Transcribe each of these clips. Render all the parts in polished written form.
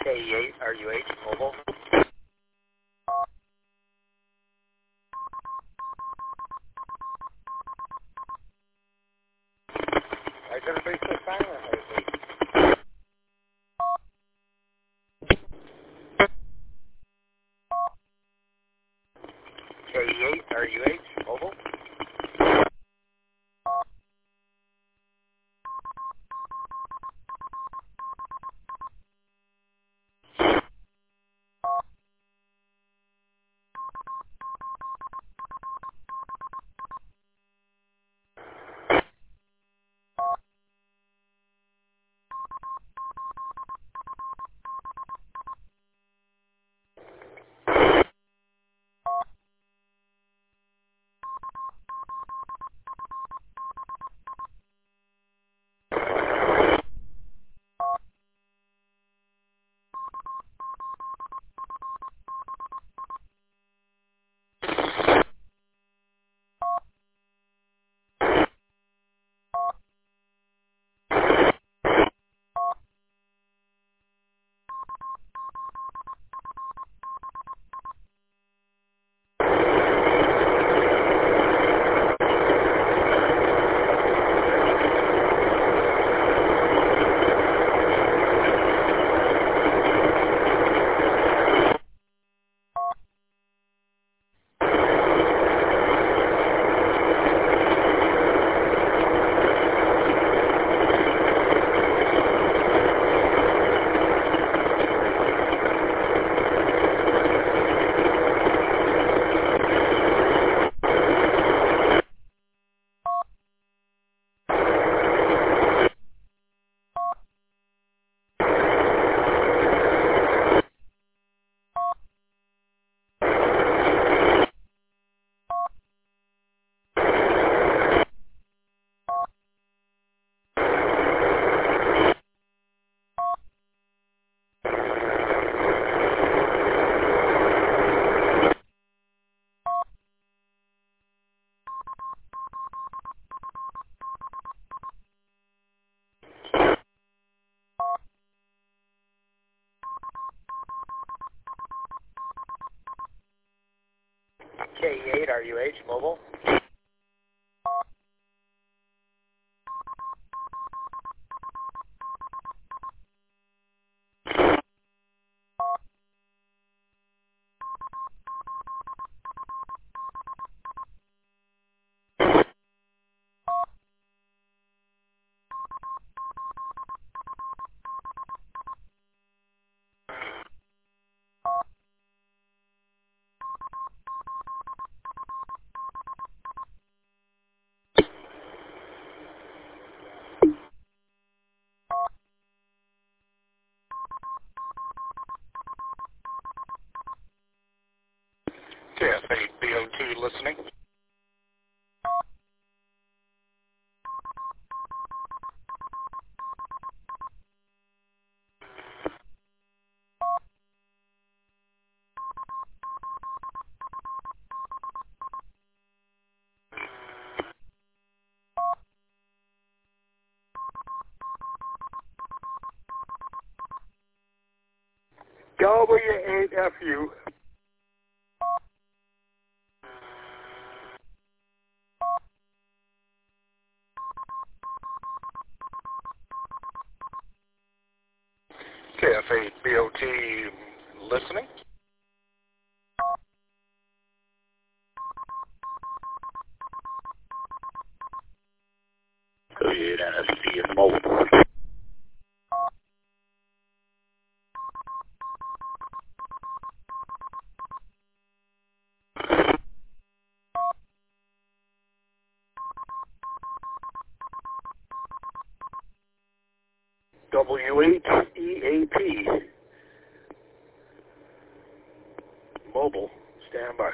KE8 RUH mobile. Why is everybody so silent lately? KE8 RUH mobile. KE8 RUH mobile. KF8 BOT listening. W8FU. KF8 BOT listening. W8 NSC in mobile. W8EAP. Mobile, standby.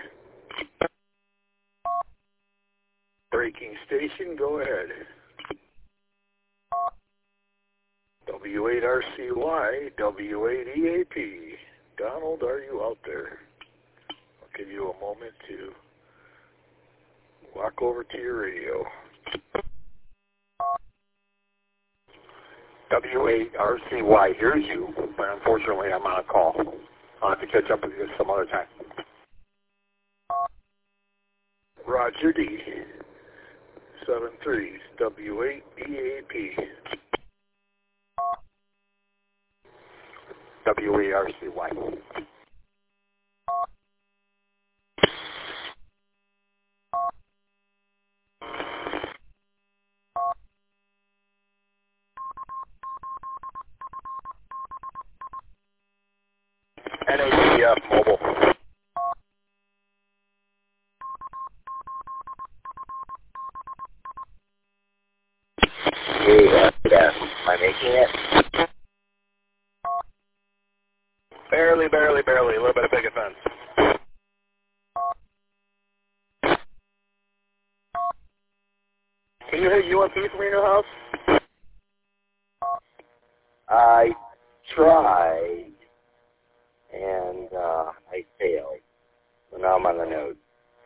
Braking station, go ahead. W8RCY, W8EAP. Donald, are you out there? I'll give you a moment to walk over to your radio. W8RCY hears you, but unfortunately I'm on a call. I'll have to catch up with you some other time. Roger D. 73 W8EAP. W8RCY. NACF Mobile. Hey, yes. Am I making it? Barely, barely, barely. A little bit of big offense. Can you hit UMP from your new house? I tried, and I failed. So now I'm on the node.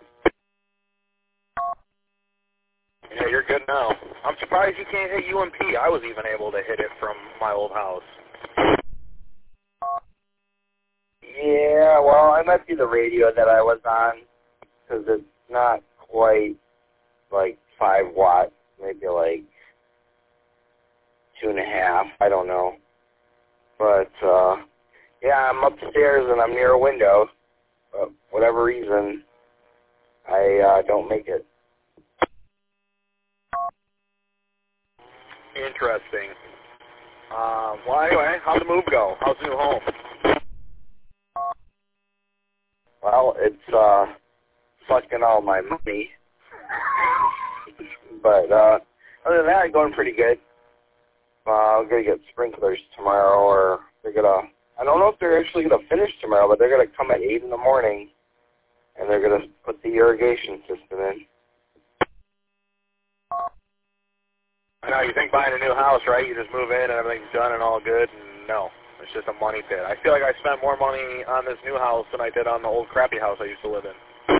Yeah, you're good now. I'm surprised you can't hit UMP. I was even able to hit it from my old house. Yeah, well, it might be the radio that I was on, because it's not quite like 5 watts, maybe like 2.5, I don't know. But, yeah, I'm upstairs and I'm near a window. But whatever reason, I don't make it. Interesting. Well, anyway, how'd the move go? How's the new home? Well, it's sucking all my money. But other than that, going pretty good. I'm going to get sprinklers tomorrow, or they're going to, I don't know if they're actually going to finish tomorrow, but they're going to come at 8 in the morning, and they're going to put the irrigation system in. I know, you think buying a new house, right? You just move in and everything's done and all good, and no. It's just a money pit. I feel like I spent more money on this new house than I did on the old crappy house I used to live in.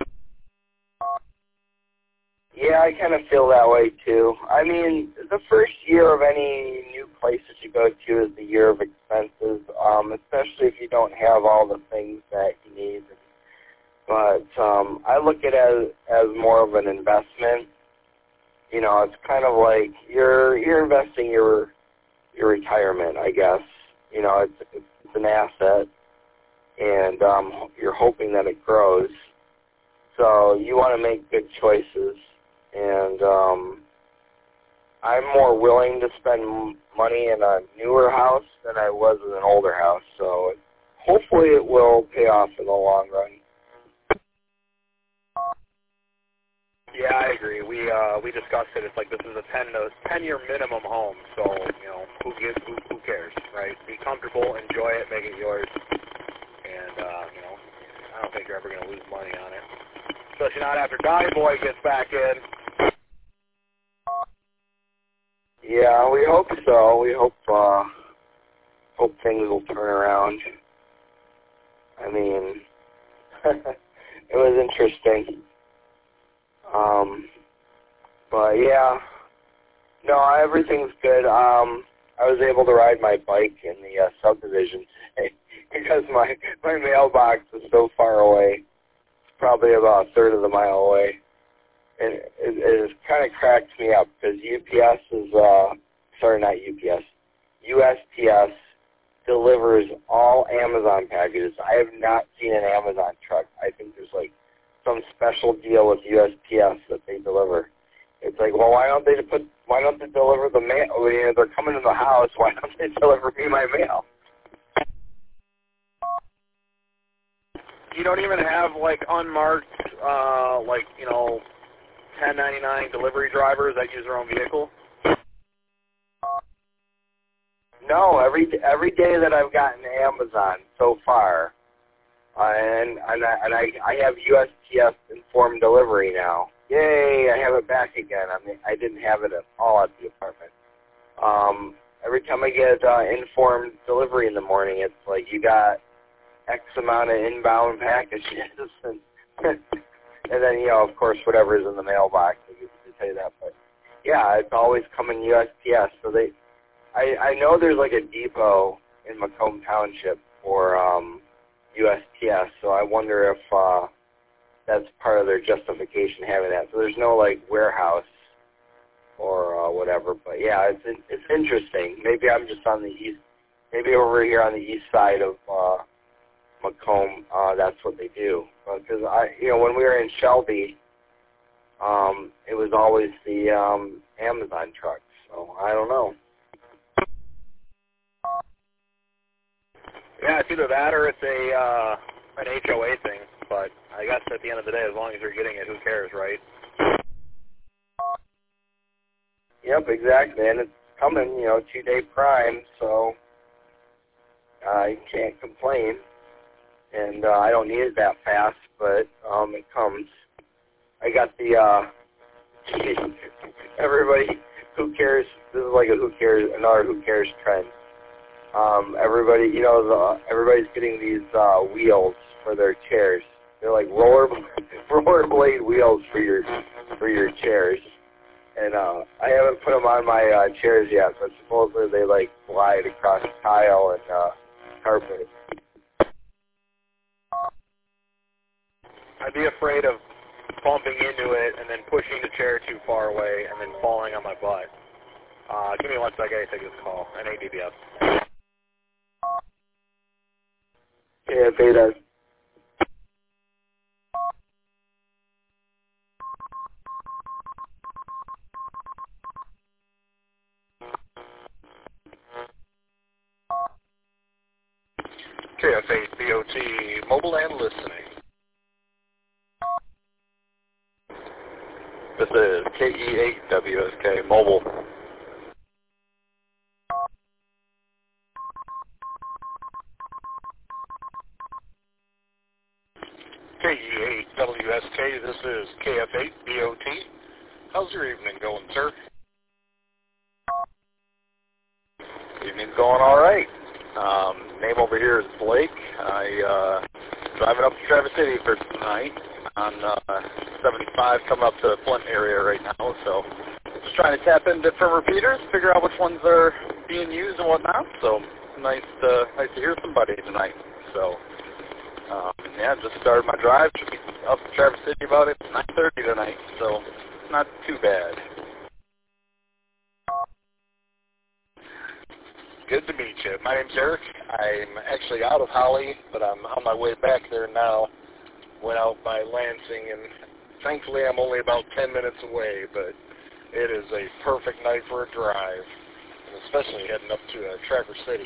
Yeah, I kind of feel that way, too. I mean, the first year of any new place that you go to is the year of expenses, especially if you don't have all the things that you need. But I look at it as more of an investment. You know, it's kind of like you're investing your retirement, I guess. You know, it's an asset, and you're hoping that it grows. So you want to make good choices. And I'm more willing to spend money in a newer house than I was in an older house. So hopefully it will pay off in the long run. Yeah, I agree. We discussed it. It's like this is a 10-year minimum home. So, you know, who cares, right? Be comfortable, enjoy it, make it yours. And, you know, I don't think you're ever going to lose money on it. Especially not after Donnie Boy gets back in. Yeah, we hope so. We hope things will turn around. I mean, it was interesting. But yeah, no, everything's good. I was able to ride my bike in the subdivision today because my mailbox is so far away. It's probably about a third of the mile away. And it kind of cracks me up because UPS is, not UPS, USPS delivers all Amazon packages. I have not seen an Amazon truck. I think there's like some special deal with USPS that they deliver. It's like, well, why don't they deliver the mail? I mean, they're coming to the house. Why don't they deliver me my mail? You don't even have, like, unmarked, like, you know, 1099 delivery drivers that use their own vehicle? No, every day that I've gotten Amazon so far, and I have USPS informed delivery now. Yay! I have it back again. I mean, I didn't have it at all at the apartment. Every time I get informed delivery in the morning, it's like you got X amount of inbound packages, and then, you know, of course, whatever is in the mailbox, they used to say that. But yeah, it's always coming USPS. So I know there's like a depot in Macomb Township for USPS, so I wonder if that's part of their justification having that. So there's no like warehouse or whatever. But yeah, it's interesting. Maybe I'm just on the east. Maybe over here on the east side of Macomb, that's what they do. Because when we were in Shelby, it was always the Amazon trucks. So I don't know. Yeah, it's either that or it's an HOA thing. But I guess at the end of the day, as long as you're getting it, who cares, right? Yep, exactly. And it's coming, 2-day prime, so you can't complain. And I don't need it that fast, but it comes. I got the everybody who cares. This is like another who cares trend. Everybody, everybody's getting these wheels for their chairs. They're like rollerblade wheels for your chairs. And I haven't put them on my chairs yet, but supposedly they like glide across tile and carpet. I'd be afraid of bumping into it and then pushing the chair too far away and then falling on my butt. Give me 1 second, I take this call. NADBS. Yeah, Beta. KF8 BOT, mobile and listening. This is KE8 WSK, mobile. KE8 WSK, this is KF8 BOT. How's your evening going, sir? Evening's going all right. Name over here is Blake. I driving up to Traverse City for tonight on 75, coming up to the Flint area right now. So just trying to tap into different repeaters, figure out which ones are being used and whatnot. So nice to hear somebody tonight. So yeah, just started my drive. Should be up to Traverse City about 9:30 tonight. So not too bad. Good to meet you. My name's Eric. I'm actually out of Holly, but I'm on my way back there now. Went out by Lansing, and thankfully I'm only about 10 minutes away, but it is a perfect night for a drive, and especially heading up to Traverse City.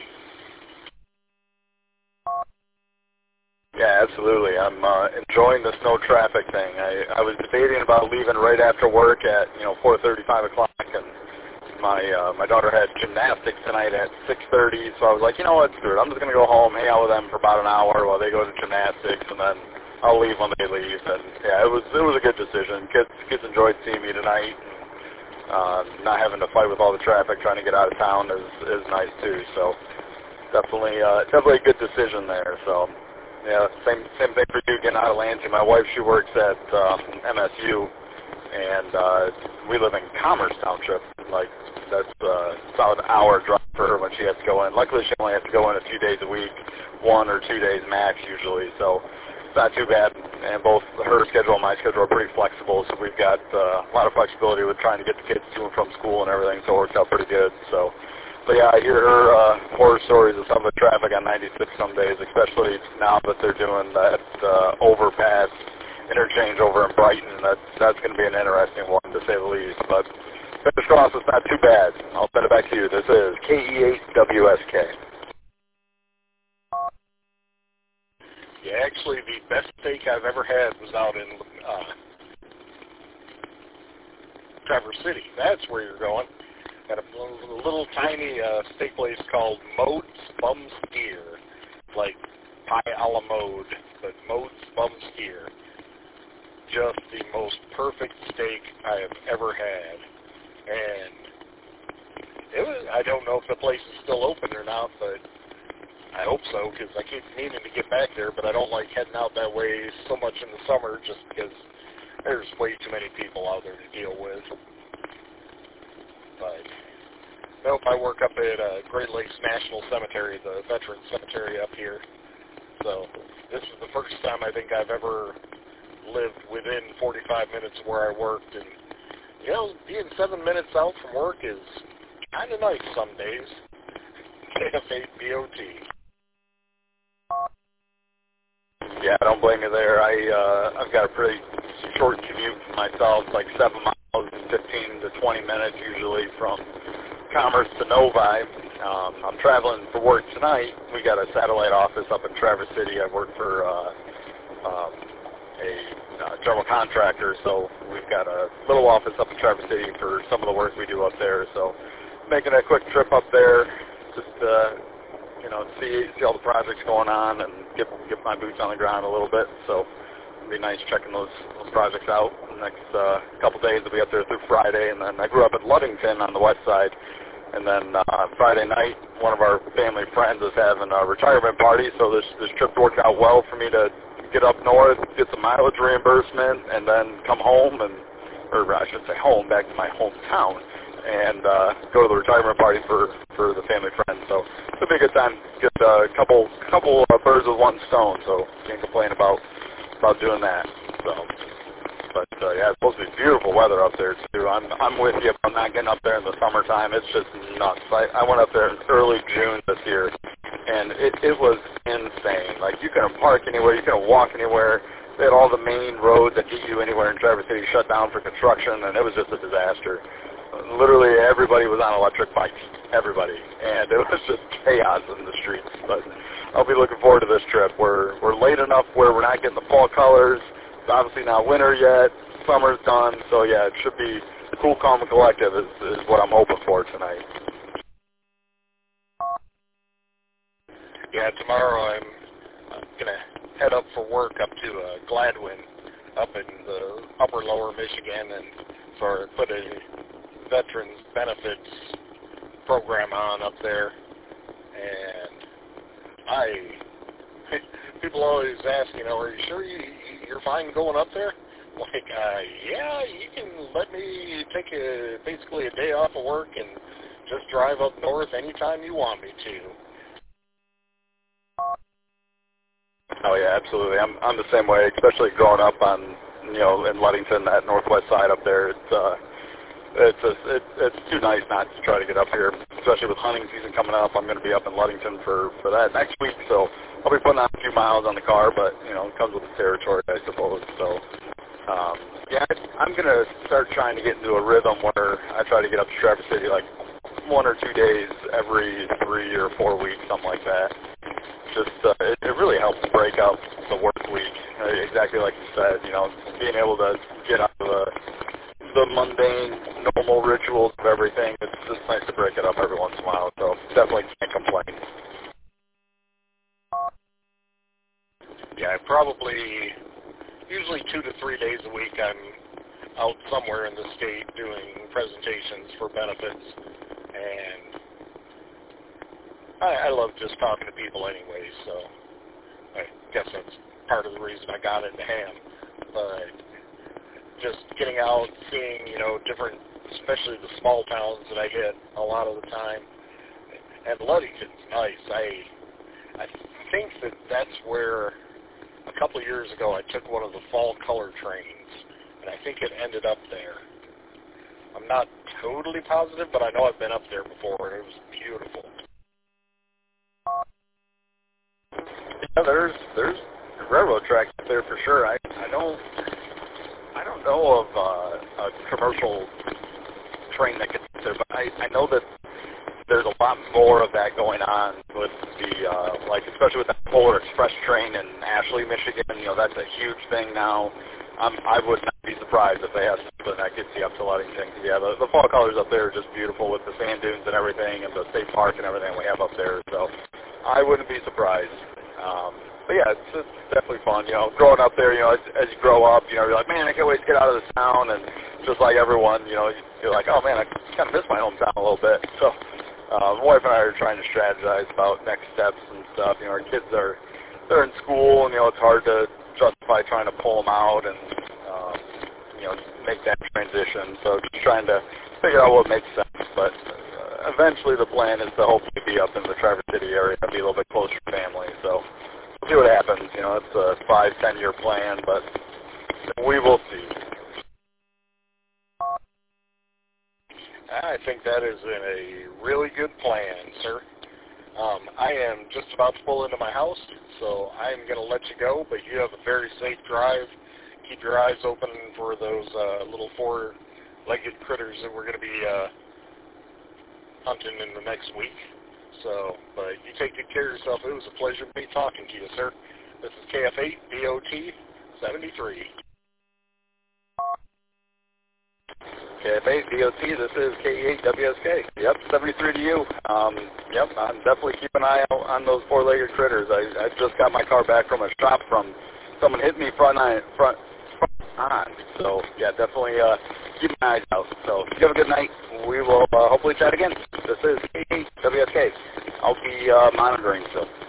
Yeah, absolutely. I'm enjoying this no traffic thing. I was debating about leaving right after work at 4:30, 5 o'clock, and my daughter had gymnastics tonight at 6:30, so I was like, you know what, screw it. I'm just going to go home, hang out with them for about an hour while they go to gymnastics, and then I'll leave when they leave. And yeah, it was a good decision. Kids enjoyed seeing me tonight. Not having to fight with all the traffic trying to get out of town is nice too. So definitely a good decision there. So yeah, same thing for you getting out of Lansing. My wife, she works at MSU, and we live in Commerce Township. Like that's about an hour drive for her when she has to go in. Luckily, she only has to go in a few days a week, 1 or 2 days max usually. So it's not too bad. And both her schedule and my schedule are pretty flexible. So we've got a lot of flexibility with trying to get the kids to and from school and everything. So it works out pretty good. So. But yeah, I hear her horror stories of some of the traffic on 96 some days, especially now that they're doing that overpass interchange over in Brighton. That's going to be an interesting one, to say the least. But fingers crossed it's not too bad. I'll send it back to you. This is KE8WSK. Yeah, actually, the best steak I've ever had was out in Traverse City. That's where you're going. Got a little tiny steak place called Mode's Bum Steer, like pie a la mode, but Mode's Bum Steer. Just the most perfect steak I have ever had, and I don't know if the place is still open or not, but I hope so, because I keep needing to get back there, but I don't like heading out that way so much in the summer just because there's way too many people out there to deal with. But Nope, I work up at Great Lakes National Cemetery, the Veterans Cemetery up here. So this is the first time I think I've ever lived within 45 minutes of where I worked. And, you know, being 7 minutes out from work is kind of nice some days. KF8BOT. Yeah, I don't blame you there. I've got a pretty short commute for myself, like 7 miles, 15 to 20 minutes usually from Commerce to Novi. I'm traveling for work tonight. We got a satellite office up in Traverse City. I work for a general contractor, so we've got a little office up in Traverse City for some of the work we do up there. So making a quick trip up there, just see all the projects going on and get my boots on the ground a little bit. So it'll be nice checking those projects out. The next couple days I'll be up there through Friday, and then I grew up in Ludington on the west side. And then Friday night, one of our family friends is having a retirement party, so this trip worked out well for me to get up north, get some mileage reimbursement, and then come home, or I should say home, back to my hometown, and go to the retirement party for the family friend. So it'll be a good time. Get a couple birds with one stone, so can't complain about doing that. So. But yeah, it's supposed to be beautiful weather up there too. I'm with you. I'm not getting up there in the summertime. It's just nuts. I went up there in early June this year, and it was insane. Like, you couldn't park anywhere, you couldn't walk anywhere. They had all the main roads that get you anywhere in Traverse City shut down for construction, and it was just a disaster. Literally everybody was on electric bikes. Everybody, and it was just chaos in the streets. But I'll be looking forward to this trip. We're late enough where we're not getting the fall colors. It's obviously not winter yet. Summer's done, so yeah, it should be cool, calm, and collective is what I'm hoping for tonight. Yeah, tomorrow I'm gonna head up for work up to Gladwin, up in the upper lower Michigan, and so I put a veterans benefits program on up there, and people always ask, are you sure you're fine going up there? Like, yeah, you can let me take basically a day off of work and just drive up north anytime you want me to. Oh yeah, absolutely. I'm the same way, especially growing up on in Ludington, that northwest side up there. It's too nice not to try to get up here, especially with hunting season coming up. I'm going to be up in Ludington for that next week, so I'll be putting on a few miles on the car, but it comes with the territory, I suppose. So yeah, I'm going to start trying to get into a rhythm where I try to get up to Traverse City like 1 or 2 days every 3 or 4 weeks, something like that. Just it really helps break up the work week. Exactly like you said, being able to get out of the mundane, normal rituals of everything. It's just nice to break it up every once in a while, so definitely can't complain. Yeah, usually 2 to 3 days a week I'm out somewhere in the state doing presentations for benefits, and I love just talking to people anyway, so I guess that's part of the reason I got into ham. But just getting out, seeing, different, especially the small towns that I hit a lot of the time. And Ludington's nice. I think that's where a couple of years ago I took one of the fall color trains, and I think it ended up there. I'm not totally positive, but I know I've been up there before, and it was beautiful. Yeah, there's railroad tracks up there for sure. I don't know of a commercial train that gets there, but I know that there's a lot more of that going on with the especially with that Polar Express train in Ashley, Michigan. That's a huge thing now. I would not be surprised if they have something that gets you up to Ludington. Yeah, the fall colors up there are just beautiful with the sand dunes and everything, and the state park and everything we have up there. So I wouldn't be surprised. But yeah, it's definitely fun. Growing up there, as you grow up, you're like, man, I can't wait to get out of this town. And just like everyone, you're like, oh man, I kind of miss my hometown a little bit. So my wife and I are trying to strategize about next steps and stuff. Our kids they're in school, and it's hard to justify trying to pull them out and make that transition. So just trying to figure out what makes sense. But eventually the plan is to hopefully be up in the Traverse City area, be a little bit closer to family. So we'll see what happens. You know, it's a 5-10 year plan, but we will see. I think that is a really good plan, sir. I am just about to pull into my house, so I'm going to let you go, but you have a very safe drive. Keep your eyes open for those little 4-legged critters that we're going to be hunting in the next week. So, but you take good care of yourself. It was a pleasure me talking to you, sir. This is KF8 DOT 73. KF8 DOT, this is KE8 WSK. Yep, 73 to you. Yep, I'm definitely keeping an eye out on those 4-legged critters. I just got my car back from a shop from someone hit me front on. So, yeah, definitely keep my eyes out. So, you have a good night. We will hopefully chat again. This is KE8 WSK. I'll be monitoring, so.